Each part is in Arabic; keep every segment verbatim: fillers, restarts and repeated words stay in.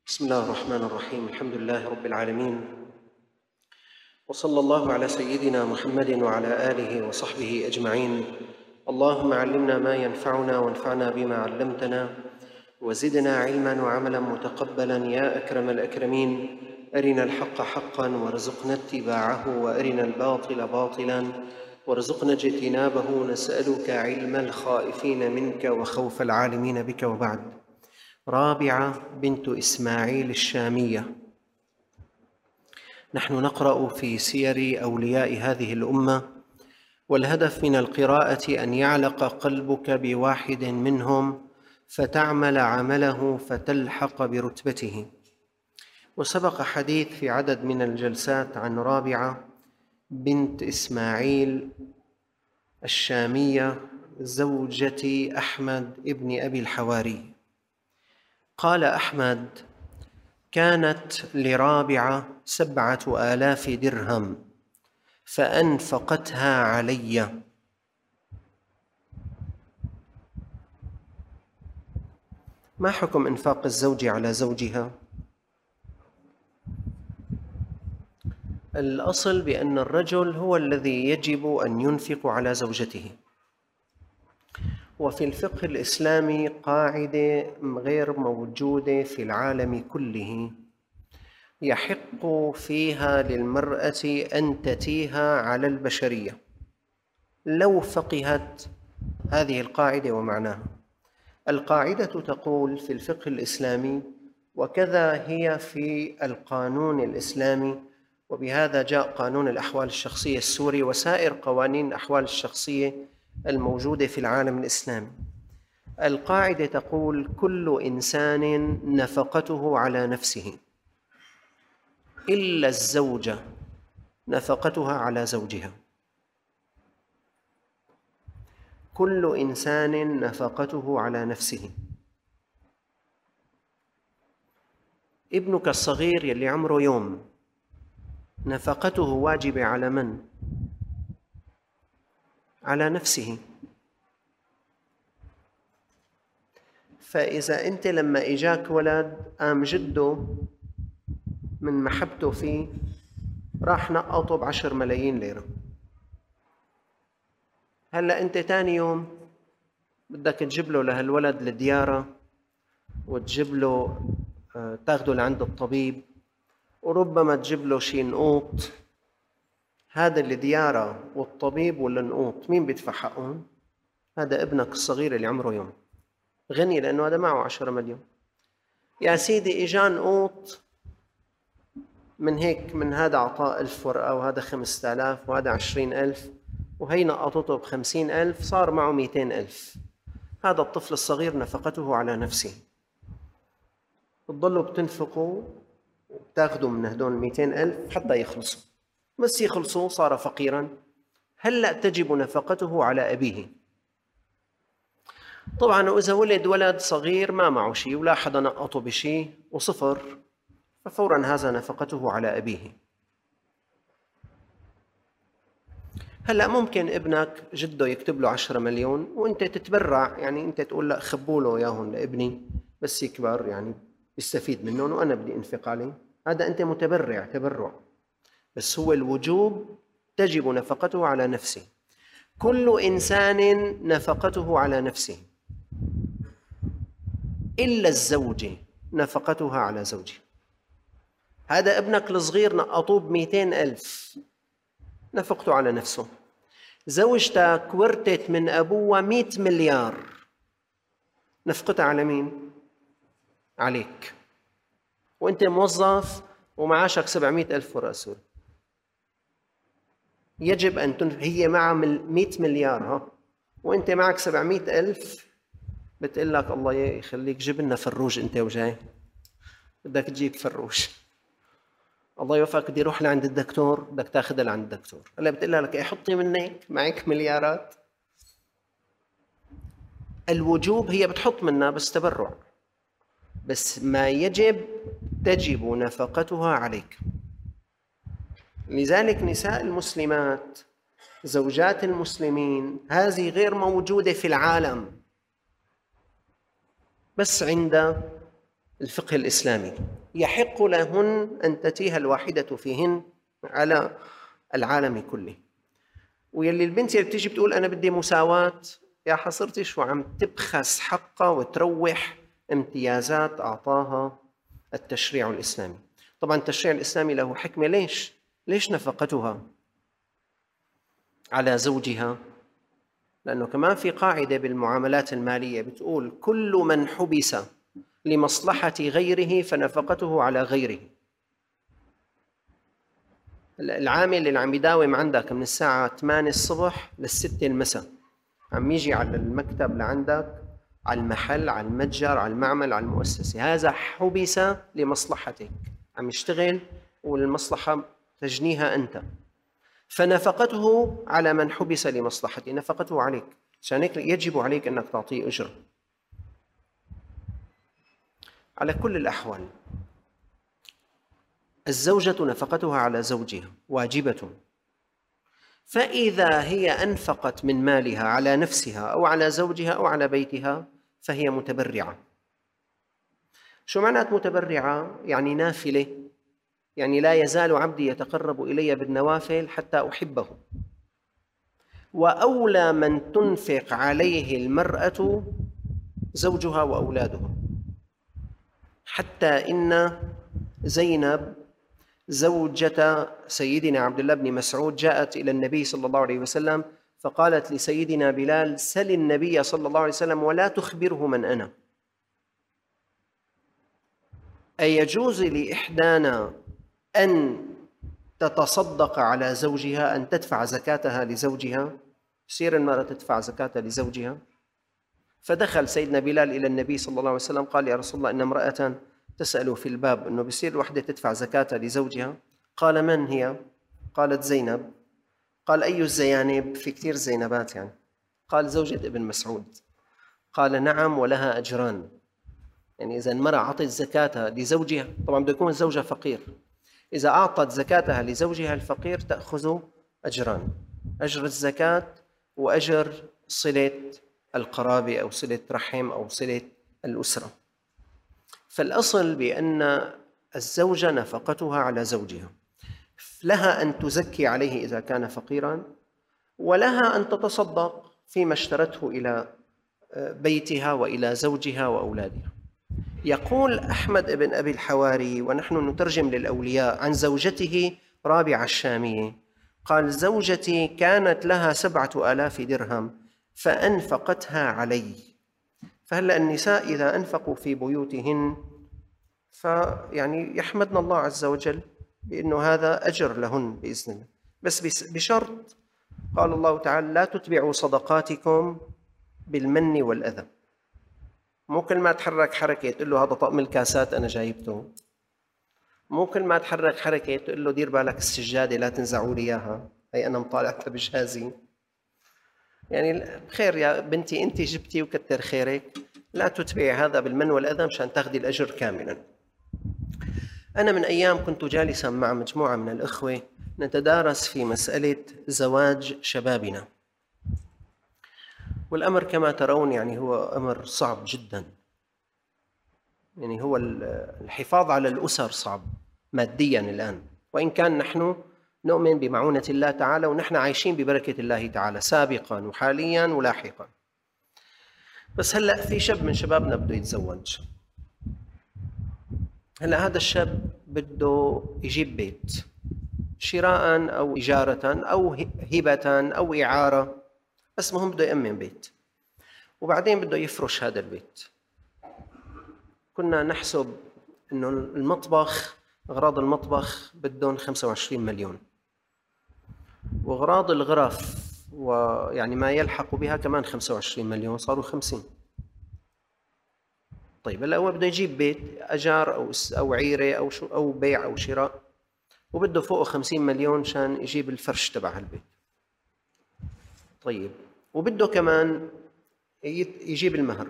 بسم الله الرحمن الرحيم. الحمد لله رب العالمين، وصلى الله على سيدنا محمد وعلى آله وصحبه أجمعين. اللهم علمنا ما ينفعنا وانفعنا بما علمتنا وزدنا علما وعملا متقبلا يا أكرم الأكرمين. أرنا الحق حقا وارزقنا اتباعه، وأرنا الباطل باطلا وارزقنا اجتنابه. نسألك علم الخائفين منك وخوف العالمين بك. وبعد. رابعة بنت إسماعيل الشامية. نحن نقرأ في سير أولياء هذه الأمة، والهدف من القراءة أن يعلق قلبك بواحد منهم فتعمل عمله فتلحق برتبته. وسبق حديث في عدد من الجلسات عن رابعة بنت إسماعيل الشامية زوجة أحمد ابن أبي الحواري. قال أحمد: كانت لرابعة سبعة آلاف درهم فأنفقتها علي. ما حكم إنفاق الزوج على زوجها؟ الأصل بأن الرجل هو الذي يجب أن ينفق على زوجته، وفي الفقه الإسلامي قاعدة غير موجودة في العالم كله يحق فيها للمرأة أن تتيها على البشرية لو فقهت هذه القاعدة ومعناها. القاعدة تقول في الفقه الإسلامي، وكذا هي في القانون الإسلامي، وبهذا جاء قانون الأحوال الشخصية السوري وسائر قوانين الأحوال الشخصية الموجودة في العالم الإسلامي. القاعدة تقول: كل إنسان نفقته على نفسه إلا الزوجة نفقتها على زوجها. كل إنسان نفقته على نفسه. ابنك الصغير يلي عمره يوم نفقته واجبة على من؟ على نفسه. فإذا أنت لما إجاك ولد قام جده من محبته فيه راح نقطه بعشر ملايين ليرة، هلأ أنت تاني يوم بدك تجيب له لهالولد الديارة وتجيب له تاخده لعند الطبيب، وربما تجيب له شي نقوط. هذا الديارة والطبيب والنقوط مين بيدفع حقهم؟ هذا ابنك الصغير اللي عمره يوم، غني لأنه هذا معه عشرة مليون. يا سيدي إجا نقوط من هيك، من هذا عطاء ألف ورقة وهذا خمسة آلاف وهذا عشرين ألف وهي نقطته بخمسين ألف، صار معه مئتين ألف. هذا الطفل الصغير نفقته على نفسه. بتضلوا بتنفقوا وبتاخذوا من هدول مئتين ألف حتى يخلصوا، بس يخلصوا صار فقيرا. هلأ تجب نفقته على أبيه. طبعا وإذا ولد ولد صغير ما معه شيء ولا حدا نقطه بشيء وصفر، ففورا هذا نفقته على أبيه. هلأ ممكن ابنك جده يكتب له عشرة مليون وانت تتبرع، يعني انت تقول لا خبوا له اياهم لابني بس يكبر يعني يستفيد منهم وانا بدي انفق عليه. هذا انت متبرع، تبرع، بس هو الوجوب تجب نفقته على نفسه. كل إنسان نفقته على نفسه إلا الزوجة نفقتها على زوجه. هذا ابنك الصغير نقطوه بمئتين ألف نفقته على نفسه. زوجتك ورثت من أبوها مئة مليار نفقتها على مين؟ عليك. وانت موظف ومعاشك سبعمئة ألف ورقة سوري، يجب أن تنفق. هي معها مئة مليار ها، وانت معك سبعمئة ألف، بتقول لك الله يخليك جيب لنا فروج انت وجاي، بدك تجيب فروج، الله يوفقك بدي اروح لعند الدكتور، بدك تاخذها لعند الدكتور. هلا بتقول لك ايه حطي منك معك مليارات. الوجوب هي بتحط منها بس تبرع، بس ما يجب تجب نفقتها عليك. لذلك نساء المسلمات زوجات المسلمين هذه غير موجودة في العالم، بس عند الفقه الإسلامي، يحق لهن أن تتيه الواحدة فيهن على العالم كله. ويلي البنت اللي بتيجي بتقول أنا بدي مساواة، يا حصرتي شو عم تبخس حقها وتروح امتيازات أعطاها التشريع الإسلامي. طبعا التشريع الإسلامي له حكمة. ليش؟ ليش نفقتها على زوجها؟ لأنه كمان في قاعدة بالمعاملات المالية بتقول كل من حبس لمصلحة غيره فنفقته على غيره. العامل اللي عم يداوم عندك من الساعة ثمانية الصبح للستة المساء، عم يجي على المكتب لعندك، على المحل، على المتجر، على المعمل، على المؤسسة، هذا حبس لمصلحتك، عم يشتغل والمصلحة تجنيها أنت، فنفقته على من حبس لمصلحته، نفقته عليك، عشان هيك يجب عليك أنك تعطيه أجر. على كل الأحوال الزوجة نفقتها على زوجها واجبة، فإذا هي أنفقت من مالها على نفسها أو على زوجها أو على بيتها فهي متبرعة. شو معنات متبرعة؟ يعني نافلة، يعني لا يزال عبدي يتقرب إلي بالنوافل حتى أحبه. وأولى من تنفق عليه المرأة زوجها وأولادها، حتى إن زينب زوجة سيدنا عبد الله بن مسعود جاءت إلى النبي صلى الله عليه وسلم فقالت لسيدنا بلال سل النبي صلى الله عليه وسلم ولا تخبره من أنا. أيجوز لإحدانا أن تتصدق على زوجها، أن تدفع زكاتها لزوجها؟ يصير المرأة تدفع زكاتها لزوجها؟ فدخل سيدنا بلال إلى النبي صلى الله عليه وسلم قال يا رسول الله إن امرأة تسأل في الباب أنه بيصير الوحدة تدفع زكاتها لزوجها؟ قال من هي؟ قالت زينب. قال أي الزيانب؟ في كثير زينبات يعني. قال زوجة ابن مسعود. قال نعم ولها أجران. يعني إذا المرأة أعطت زكاتها لزوجها، طبعا بده يكون الزوجة فقير، إذا أعطت زكاتها لزوجها الفقير تأخذ أجران، أجر الزكاة وأجر صلة القرابة أو صلة رحم أو صلة الأسرة. فالأصل بأن الزوجة نفقتها على زوجها، لها أن تزكي عليه إذا كان فقيراً، ولها أن تتصدق فيما اشترته إلى بيتها وإلى زوجها وأولادها. يقول أحمد بن أبي الحواري ونحن نترجم للأولياء عن زوجته رابعة الشامية، قال زوجتي كانت لها سبعة آلاف درهم فأنفقتها علي. فهلأ النساء إذا أنفقوا في بيوتهن فيعني يحمدن الله عز وجل بأنه هذا أجر لهن بإذن الله، بس بشرط قال الله تعالى لا تتبعوا صدقاتكم بالمن والأذى. مو كل ما تحرك حركة تقول له هذا طقم الكاسات أنا جايبته، مو كل ما تحرك حركة تقول له دير بالك السجادة لا تنزعوا لي إياها، هي أنا مطالعتها بجهازي. يعني خير يا بنتي أنت جبتي وكتر خيرك، لا تتبعي هذا بالمن والأذى مشان تاخذي الأجر كاملا. أنا من أيام كنت جالسا مع مجموعة من الإخوة نتدارس في مسألة زواج شبابنا، والأمر كما ترون يعني هو أمر صعب جدا. يعني هو الحفاظ على الأسر صعب ماديا الآن، وإن كان نحن نؤمن بمعونة الله تعالى ونحن عايشين ببركة الله تعالى سابقا وحاليا ولاحقا. بس هلأ في شاب من شبابنا بده يتزوج. هلأ هذا الشاب بده يجيب بيت شراء أو إجارة أو هبة أو إعارة، بس مهم بده يأمن بيت، وبعدين بده يفرش هذا البيت. كنا نحسب إنه المطبخ، أغراض المطبخ بدهم خمسة وعشرين مليون، وأغراض الغرف ويعني ما يلحق بها كمان خمسة وعشرين مليون، صاروا خمسين. طيب هلا هو بده يجيب بيت أجار أو أو عيرة أو شو أو بيع أو شراء، وبده فوقه خمسين مليون شان يجيب الفرش تبع البيت. طيب وبده كمان يجيب المهر.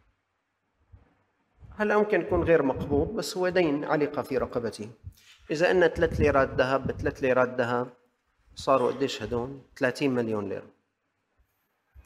هلا ممكن يكون غير مقبوض بس هو دين علق في رقبته. إذا أن ثلاث ليرات ذهب بثلاث ليرات ذهب صاروا قديش هدول؟ ثلاثين مليون ليرة.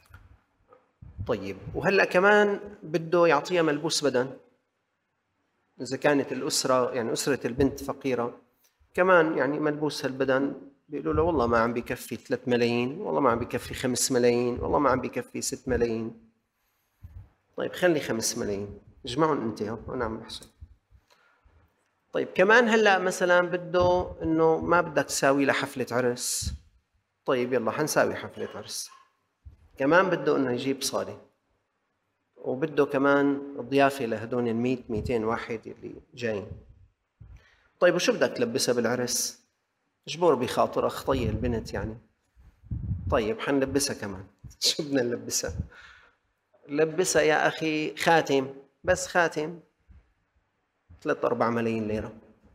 طيب وهلا كمان بده يعطيها ملبوس بدن، إذا كانت الأسرة يعني أسرة البنت فقيرة كمان يعني ملبوس البدن بيقولوا له والله ما عم بكفي ثلاث ملايين، والله ما عم بكفي خمس ملايين، والله ما عم بكفي ست ملايين. طيب خلي خمس ملايين، اجمعهم انت وانا عم بحسب. طيب كمان هلا مثلا بده انه ما بدك تساوي له حفلة عرس، طيب يلا حنساوي حفلة عرس. كمان بده انه يجيب صالة، وبده كمان ضيافة لهدول المية ميتين واحد اللي جايين. طيب وشو بدك تلبسها بالعرس؟ اجبر بخاطر خطية البنت يعني. طيب حنلبسها كمان شو بدنا نلبسها؟ لبسها يا أخي خاتم، بس خاتم ثلاثة أربعة ملايين ليرة.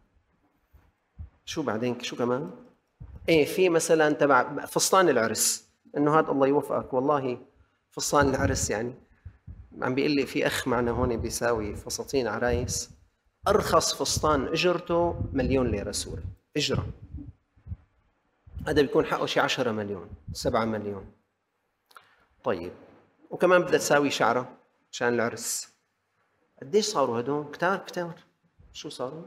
شو بعدين شو كمان؟ ايه في مثلا تبع فستان العرس، انه هذا الله يوفقك والله فستان العرس يعني عم بيقول لي في اخ معنا هون بيساوي فساتين عرايس، ارخص فستان اجرته مليون ليره سوري اجره، هذا بيكون حقه شي عشرة مليون سبعة مليون. طيب وكمان بدها تساوي شعره عشان العرس. قديش صاروا هدول؟ كتار كتار. شو صاروا؟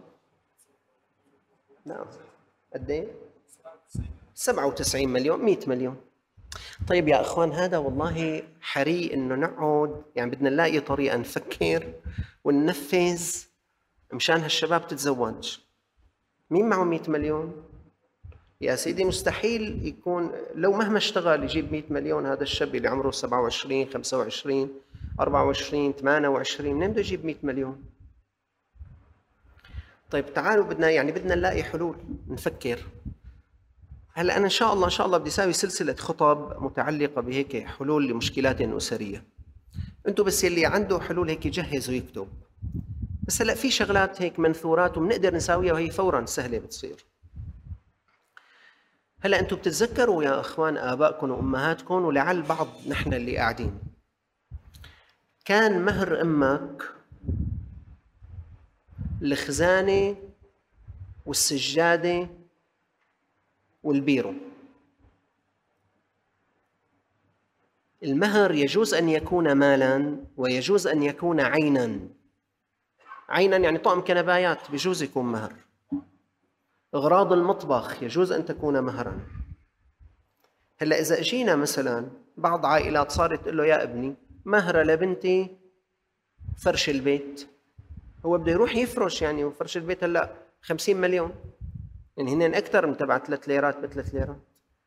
نعم قد ايه؟ سبعة وتسعين مليون مئة مليون. طيب يا اخوان هذا والله حري انه نقعد يعني بدنا نلاقي طريقه نفكر وننفذ مشان هالشباب تتزوج. مين معه مئة مليون؟ يا سيدي مستحيل يكون لو مهما اشتغل يجيب مئة مليون. هذا الشاب اللي عمره سبعة وعشرين خمسة وعشرين أربعة وعشرين ثمانية وعشرين منين بده يجيب مئة مليون؟ طيب تعالوا بدنا يعني بدنا نلاقي حلول نفكر. هلا انا ان شاء الله ان شاء الله بدي اسوي سلسله خطب متعلقه بهيك حلول لمشكلات اسريه. انتم بس اللي عنده حلول هيك يجهز ويكتب. بس هلا في شغلات هيك منثورات وبنقدر نساويها وهي فورا سهله بتصير. هلا انتم بتتذكروا يا اخوان ابائكم وامهاتكم ولعل بعض نحن اللي قاعدين، كان مهر امك الخزانه والسجاده والبيرو. المهر يجوز أن يكون مالا ويجوز أن يكون عينا. عينا يعني طقم كنبايات بيجوز يكون مهر. أغراض المطبخ يجوز أن تكون مهرا. هلا إذا أجينا مثلا بعض عائلات صارت تقول له يا ابني مهر لبنتي فرش البيت، هو بده يروح يفرش يعني وفرش البيت هلا خمسين مليون، يعني هن أكثر من تبع ثلاث ليرات بثلاث ليرات.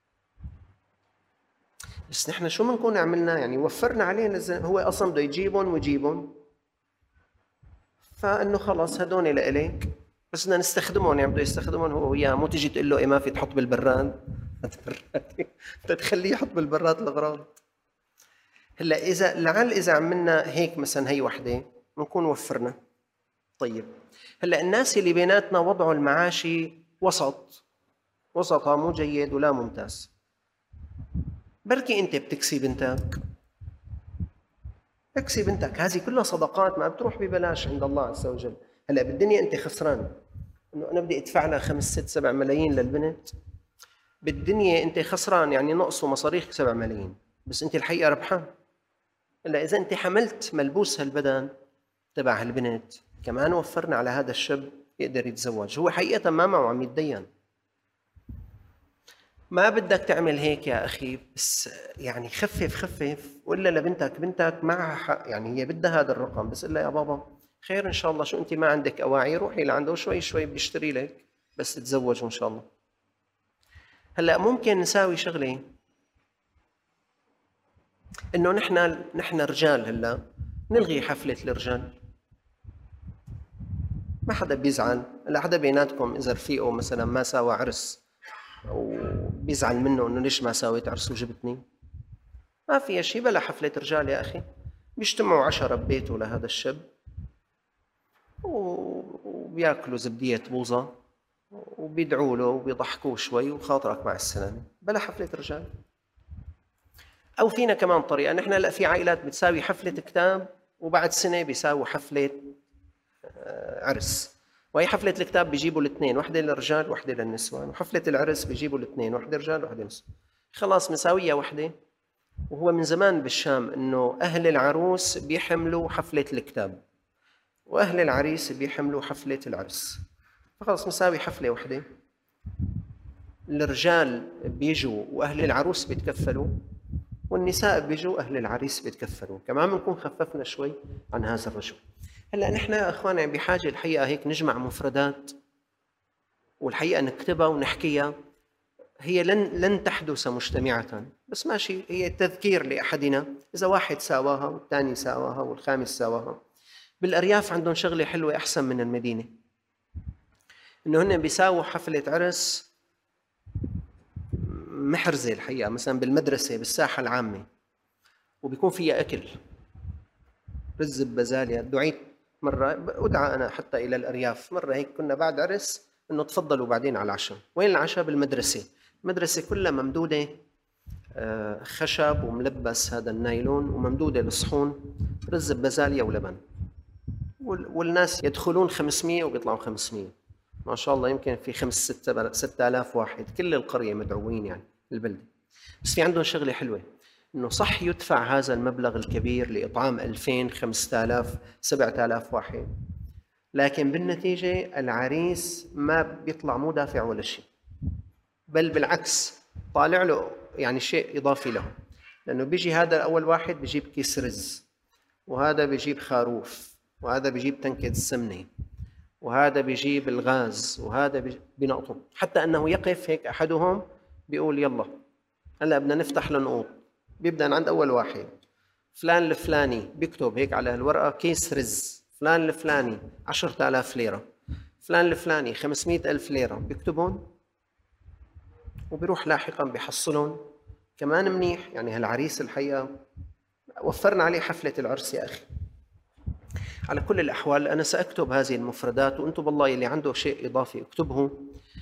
بس نحن شو بنكون عملنا يعني وفرنا عليه، هو اصلا بده يجيبهم ويجيبهم، فانه خلص هدول لإلك بس بدنا نستخدمهم، يعني بده يستخدمهم هو وياه، مو تجي تقول له ايه ما في تحط بالبراد بدك تخليه يحط بالبراد الاغراض. هلا اذا لعل اذا عملنا هيك مثلا هي وحده بنكون وفرنا. طيب هلا الناس اللي بيناتنا وضعه المعاشي وسط وسطها مو جيد ولا ممتاز، بركي انت بتكسي بنتك، اكسي بنتك، هذه كلها صدقات ما بتروح ببلاش عند الله عز وجل. هلا بالدنيا انت خسران انه انا بدي ادفع لها خمس ست سبع ملايين للبنت، بالدنيا انت خسران يعني نقصه مصاريك سبع ملايين، بس انت الحقيقه ربحان. هلا اذا انت حملت ملبوس هالبدن تبع هالبنت كمان وفرنا على هذا الشاب يقدر يتزوج، هو حقيقه ما معه عم يتدين. ما بدك تعمل هيك يا أخي، بس يعني خفف خفف، وإلا لبنتك بنتك معها حق، يعني هي بدها هذا الرقم، بس إلا يا بابا خير إن شاء الله، شو أنت ما عندك أواعي روحي لعنده شوي شوي بيشتري لك بس تتزوجوا إن شاء الله. هلأ ممكن نساوي شغلة إنه نحن نحن رجال هلأ نلغي حفلة الرجال، ما حدا بيزعل. هلا حدا بيناتكم إذا رفيقه مثلا ما ساوى عرس وبيزعل منه انه ليش ما سويت عرس وجبتني؟ ما في شيء بلا حفلة رجال يا اخي، بيجتمعوا عشرة ببيته لهذا الشاب وبياكلوا زبدية بوظة وبيدعوا له وبيضحكوه شوي وخاطرك مع السلامة، بلا حفلة رجال. او فينا كمان طريقة، نحن هلا في عائلات بتساوي حفلة كتاب وبعد سنة بيساووا حفلة عرس، وهي حفلة الكتاب بيجيبوا الاثنين، وحدة للرجال وحدة للنسوان، وحفلة العرس بيجيبوا الاثنين، وحدة رجال وحدة نسوان، خلاص مساوية وحدة. وهو من زمان بالشام انه اهل العروس بيحملوا حفلة الكتاب وأهل العريس بيحملوا حفلة العرس، فخلص مساوي حفلة واحدة. الرجال بيجوا وأهل العروس بيتكفلوا، والنساء بيجوا أهل العريس بيتكفلوا. كمان بنكون خففنا شوي عن هذا الرجل. هلا نحن يا اخواني بحاجه الحقيقه هيك نجمع مفردات، والحقيقه نكتبها ونحكيها. هي لن لن تحدث مجتمعه، بس ماشي، هي تذكير لاحدنا. اذا واحد ساواها والثاني ساواها والخامس ساواها. بالارياف عندهم شغله حلوه احسن من المدينه، انه هن بيساووا حفله عرس محرزه الحقيقه، مثلا بالمدرسه بالساحه العامه، وبيكون فيها اكل، رز ببازاليا. دعيت مرة، أدعى أنا حتى إلى الأرياف، مرة هيك كنا بعد عرس إنه تفضلوا بعدين على العشاء. وين العشاء؟ بالمدرسة. المدرسة كلها ممدودة خشب وملبس هذا النايلون، وممدودة الصحون رز ببازاليا ولبن، والناس يدخلون خمسمية وبيطلعوا خمسمية، ما شاء الله. يمكن في خمس ستة ستة آلاف واحد، كل القرية مدعوين يعني البلدة. بس في عندهم شغلة حلوة، إنه صح يدفع هذا المبلغ الكبير لإطعام ألفين خمسة آلاف سبعة آلاف واحد، لكن بالنتيجة العريس ما بيطلع مو دافع ولا شيء، بل بالعكس طالع له يعني شيء إضافي له. لأنه بيجي هذا أول واحد بيجيب كيس رز، وهذا بيجيب خروف، وهذا بيجيب تنكة السمنة، وهذا بيجيب الغاز، وهذا بينقطه. حتى أنه يقف هيك أحدهم بيقول يلا هلا بدنا نفتح لنقوط. بيبدأ عند أول واحد، فلان الفلاني، بيكتب هيك على الورقة كيس رز، فلان الفلاني عشرة آلاف ليرة، فلان الفلاني خمسمائة ألف ليرة، بيكتبون وبيروح لاحقا بيحصلون كمان منيح. يعني هالعريس الحقيقة وفرنا عليه حفلة العرس يا أخي. على كل الأحوال أنا سأكتب هذه المفردات، وأنتم بالله اللي عنده شيء إضافي اكتبه.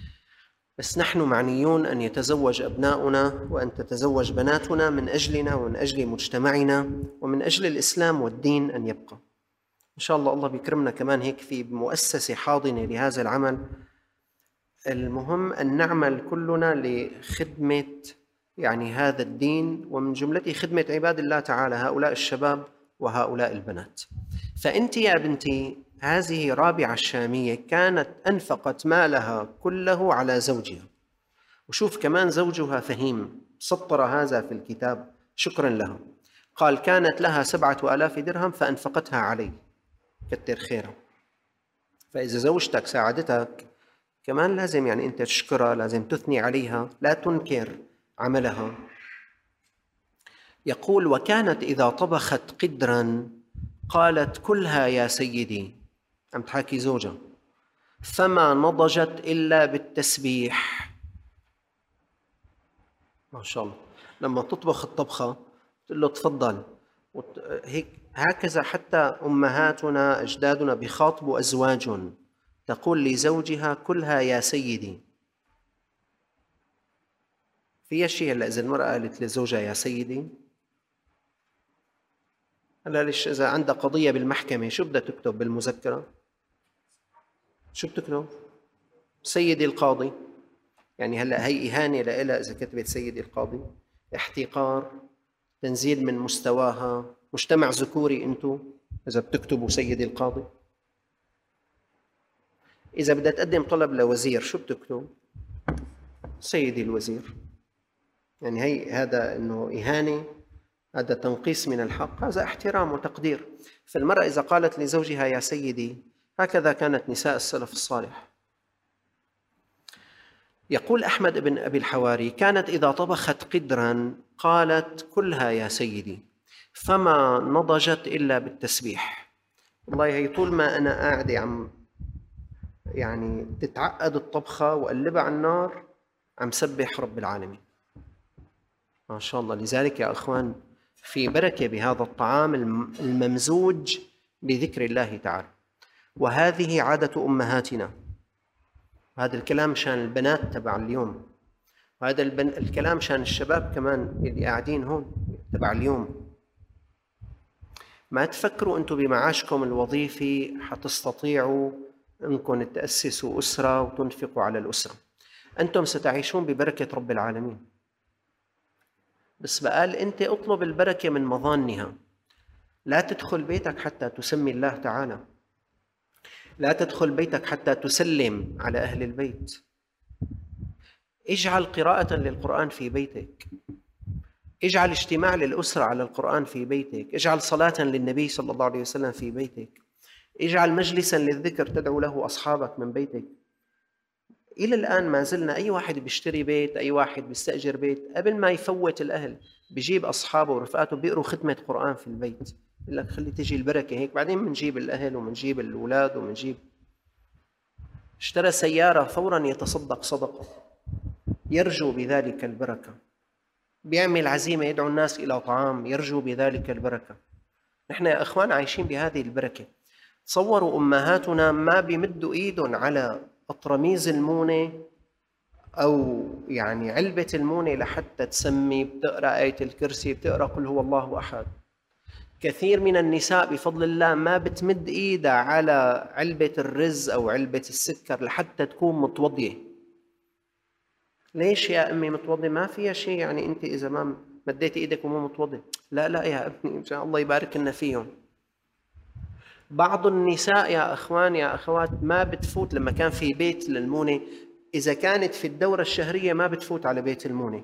بس نحن معنيون أن يتزوج أبناؤنا وأن تتزوج بناتنا من أجلنا ومن أجل مجتمعنا ومن أجل الإسلام والدين أن يبقى. إن شاء الله الله بيكرمنا كمان هيك في مؤسسة حاضنة لهذا العمل. المهم أن نعمل كلنا لخدمة يعني هذا الدين، ومن جملته خدمة عباد الله تعالى، هؤلاء الشباب وهؤلاء البنات. فأنت يا بنتي هذه رابعة الشامية كانت أنفقت مالها كله على زوجها، وشوف كمان زوجها فهيم سطر هذا في الكتاب شكرا لها. قال كانت لها سبعة آلاف درهم فأنفقتها علي، كتر خيرها. فإذا زوجتك ساعدتك كمان لازم يعني أنت تشكرها، لازم تثني عليها، لا تنكر عملها. يقول وكانت إذا طبخت قدرا قالت كلها يا سيدي، عم تحاكي زوجها، فما نضجت إلا بالتسبيح. ما شاء الله، لما تطبخ الطبخة تقول له تفضل. هيك هكذا حتى أمهاتنا أجدادنا بيخاطبوا أزواجهم، تقول لزوجها كلها يا سيدي. في شيء هلا إذا المرأة قالت لزوجها يا سيدي، هلا ليش إذا عندها قضية بالمحكمة شو بدها تكتب بالمذكرة؟ شو بتكتب؟ سيدي القاضي. يعني هلا هي إهانة لها إذا كتبت سيدي القاضي، احتقار، تنزيل من مستواها. مجتمع ذكوري أنتم إذا بتكتبوا سيدي القاضي. إذا بدها تقدم طلب لوزير شو بتكتب؟ سيدي الوزير. يعني هي هذا إنه إهانة، هذا تنقيص من الحق، هذا احترام وتقدير. فالمرأة إذا قالت لزوجها يا سيدي، هكذا كانت نساء السلف الصالح. يقول أحمد بن أبي الحواري كانت إذا طبخت قدرا قالت كلها يا سيدي فما نضجت إلا بالتسبيح. والله هي طول ما أنا قاعدة عم يعني تتعقد الطبخة وقلبها على النار عم سبح رب العالمين، ما شاء الله. لذلك يا أخوان في بركة بهذا الطعام الممزوج بذكر الله تعالى. وهذه عادة أمهاتنا. وهذا الكلام شان البنات تبع اليوم، وهذا البن... الكلام شان الشباب كمان اللي قاعدين هون تبع اليوم. ما تفكروا أنتم بمعاشكم الوظيفي حتستطيعوا أنكم تأسسوا أسرة وتنفقوا على الأسرة. أنتم ستعيشون ببركة رب العالمين. بس بقال أنت اطلب البركة من مظانها، لا تدخل بيتك حتى تسمي الله تعالى. لا تدخل بيتك حتى تسلم على أهل البيت. اجعل قراءة للقرآن في بيتك، اجعل اجتماع للأسرة على القرآن في بيتك، اجعل صلاة للنبي صلى الله عليه وسلم في بيتك، اجعل مجلسا للذكر تدعو له أصحابك من بيتك. إلى الآن ما زلنا أي واحد بيشتري بيت، أي واحد بيستأجر بيت، قبل ما يفوت الأهل بيجيب أصحابه ورفقاته بيقروا ختمة قرآن في البيت، يقول لك خلي تجي البركة هيك، بعدين بنجيب الأهل وبنجيب الأولاد وبنجيب. اشترى سيارة فورا يتصدق صدقة يرجو بذلك البركة، بيعمل عزيمة يدعو الناس إلى طعام يرجو بذلك البركة. نحن يا أخوان عايشين بهذه البركة. تصوروا أمهاتنا ما بيمدوا إيدهم على أطرميز المونة أو يعني علبة المونة لحتى تسمي، بتقرأ آية الكرسي، بتقرأ قل هو الله أحد. كثير من النساء بفضل الله ما بتمد إيدها على علبة الرز أو علبة السكر لحتى تكون متوضية. ليش يا أمي متوضي؟ ما فيها شيء، يعني أنت إذا ما مديت إيدك ومو متوضي. لا لا يا ابني، إن شاء الله يبارك لنا فيهم. بعض النساء يا أخوان يا أخوات ما بتفوت، لما كان في بيت للمونة إذا كانت في الدورة الشهرية ما بتفوت على بيت المونة.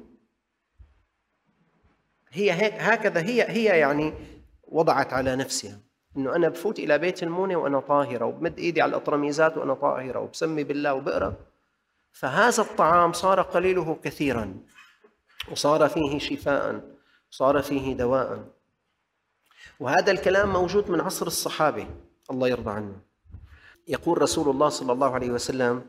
هي هيك هكذا هي هي يعني وضعت على نفسها إنه أنا بفوت إلى بيت المونة وأنا طاهرة، وبمد إيدي على الأطرميزات وأنا طاهرة، وبسمي بالله وبقرأ. فهذا الطعام صار قليله كثيرا، وصار فيه شفاء، وصار فيه دواء. وهذا الكلام موجود من عصر الصحابة الله يرضى عنهم. يقول رسول الله صلى الله عليه وسلم: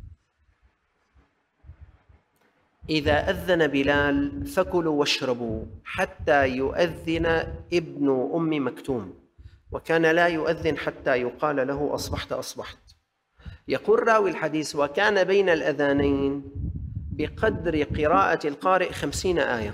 إذا أذن بلال فكلوا واشربوا حتى يؤذن ابن أم مكتوم، وكان لا يؤذن حتى يقال له أصبحت أصبحت. يقول راوي الحديث: وكان بين الأذانين بقدر قراءة القارئ خمسين آية.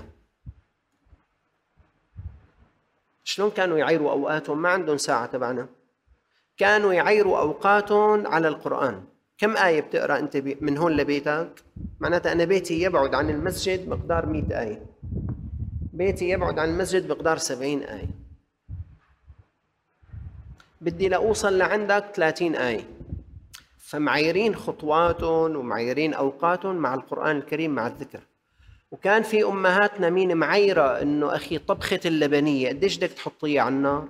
شلون كانوا يعيروا أوقاتهم؟ ما عندهم ساعة تبعنا، كانوا يعيروا أوقاتهم على القرآن. كم آية بتقرأ أنت من هون لبيتك؟ معناتها أنا بيتي يبعد عن المسجد مقدار مئة آية، بيتي يبعد عن المسجد مقدار سبعين آية، بدي لأوصل لعندك ثلاثين آية. فمعيرين خطواتهم ومعيرين أوقاتهم مع القرآن الكريم مع الذكر. وكان في أمهاتنا مين معيرة إنه أخي طبخة اللبنية قديش بدك تحطيها على النار؟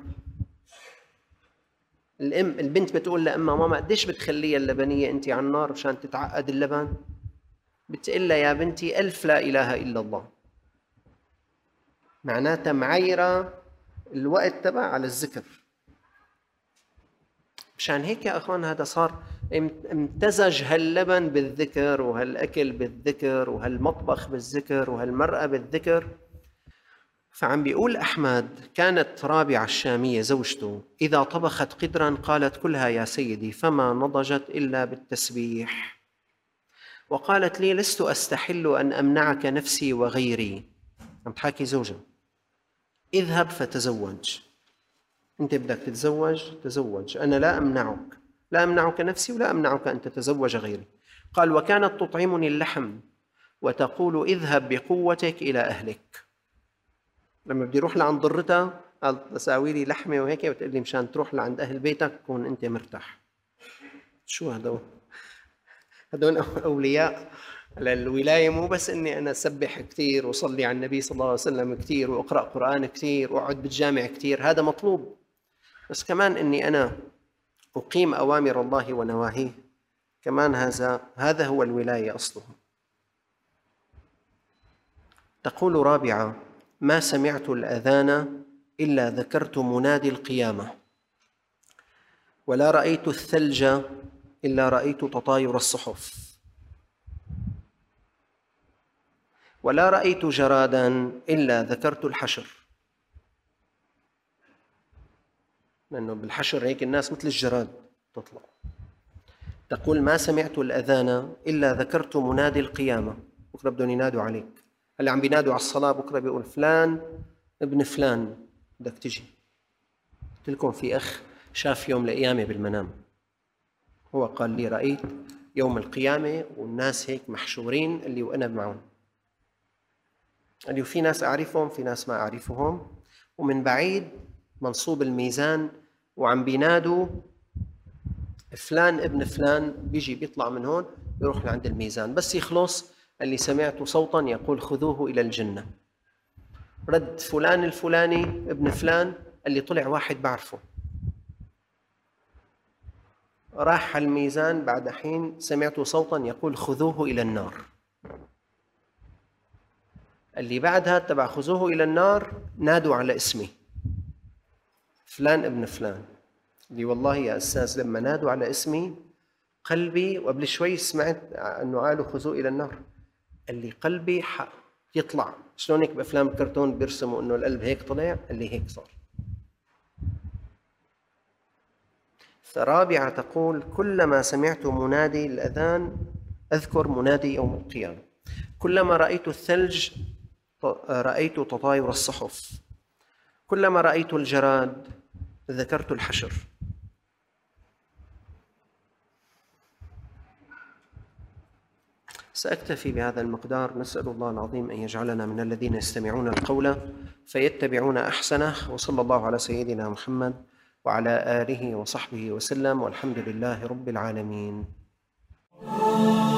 الأم البنت بتقول لأمها: ماما قديش بتخليها اللبنية أنت على النار مشان تتعقد اللبن؟ بتقول لها: يا بنتي ألف لا إله إلا الله. معناتها معيرة الوقت تبع على الذكر. مشان هيك يا أخوان هذا صار امتزج هاللبن بالذكر، وهالأكل بالذكر، وهالمطبخ بالذكر، وهالمرأة بالذكر. فعم بيقول أحمد: كانت رابعة الشامية زوجته إذا طبخت قدرا قالت: كلها يا سيدي، فما نضجت إلا بالتسبيح. وقالت لي: لست أستحل أن أمنعك نفسي وغيري. عم تحاكي زوجها: اذهب فتزوج، أنت بدك تتزوج تزوج، أنا لا أمنعك، لا أمنعك نفسي ولا أمنعك أن تتزوج غيري. قال: وكانت تطعمني اللحم وتقول: اذهب بقوتك إلى أهلك. لما بدي أروح لعند ضرتها قال تساوي لي لحمة وهيك، وتقول لي مشان تروح لعند أهل بيتك تكون أنت مرتاح. شو هذول؟ هذول أولياء للولاية. مو بس إني أنا أسبح كثير وصلي على النبي صلى الله عليه وسلم كثير وأقرأ قرآن كثير وأقعد بالجامع كثير، هذا مطلوب، بس كمان إني أنا أقيم أوامر الله ونواهيه، كمان هذا هذا هو الولاية أصله. تقول رابعة: ما سمعت الأذان إلا ذكرت منادي القيامة، ولا رأيت الثلج إلا رأيت تطاير الصحف، ولا رأيت جرادا إلا ذكرت الحشر. لأنه بالحشر هيك الناس مثل الجراد تطلع. تقول: ما سمعت الأذان إلا ذكرت منادي القيامة. بكرة بدهم ينادوا عليك، اللي عم بينادوا على الصلاة بكرة بيقول: فلان ابن فلان بدك تجي. قلت لكم في أخ شاف يوم القيامة بالمنام، هو قال لي: رأيت يوم القيامة والناس هيك محشورين اللي وأنا معهم. قال لي: وفي ناس أعرفهم في ناس ما أعرفهم، ومن بعيد منصوب الميزان وعم بينادوا فلان ابن فلان بيجي بيطلع من هون يروح لعند الميزان، بس يخلص اللي سمعت صوتا يقول خذوه إلى الجنة. رد فلان الفلاني ابن فلان اللي طلع واحد بعرفه، راح على الميزان بعد حين سمعت صوتا يقول خذوه إلى النار. اللي بعدها تبع خذوه إلى النار نادوا على اسمي فلان ابن فلان، اللي والله يا أستاذ لما نادوا على اسمي قلبي، وقبل شوي سمعت أنه قالوا خذوه إلى النار، اللي قلبي حق يطلع. شلون هيك بأفلام الكرتون بيرسموا أنه القلب هيك طلع، اللي هيك صار. رابعة تقول كلما سمعت منادي الأذان أذكر منادي يوم القيامة، كلما رأيت الثلج رأيت تطاير الصحف، كلما رأيت الجراد ذكرت الحشر. سأكتفي بهذا المقدار. نسأل الله العظيم أن يجعلنا من الذين يستمعون القول فيتبعون أحسنه، وصلى الله على سيدنا محمد وعلى آله وصحبه وسلم، والحمد لله رب العالمين.